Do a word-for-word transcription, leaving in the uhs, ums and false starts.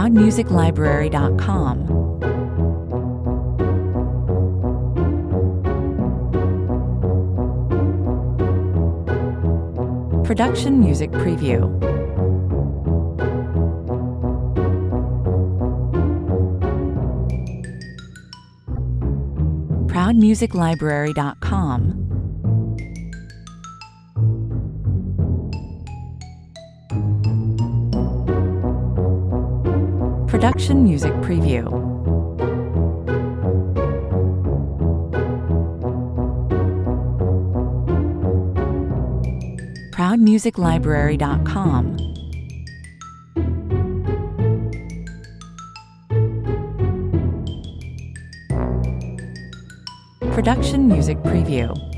proud music library dot com. Production Music Preview. proud music library dot com. Production Music Preview. proud music library dot com. Production Music Preview.